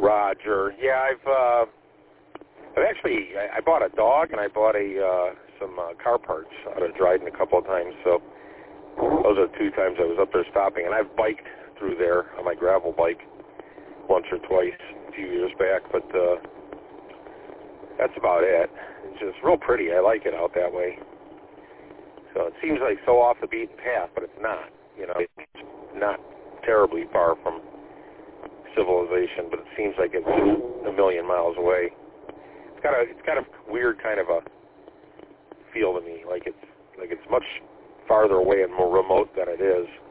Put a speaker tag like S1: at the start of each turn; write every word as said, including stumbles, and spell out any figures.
S1: Roger. Yeah, I've uh, I've actually I, I bought a dog and I bought a uh, some uh, car parts out of Dryden a couple of times. So those are two times I was up there stopping, and I've biked through there on my gravel bike once or twice a few years back. But uh, that's about it. It's just real pretty. I like it out that way. So it seems like so off the beaten path, but it's not. You know, it's not terribly far from civilization, but it seems like it's a million miles away. It's got a it's got a weird kind of a feel to me, like it's like it's much farther away and more remote than it is.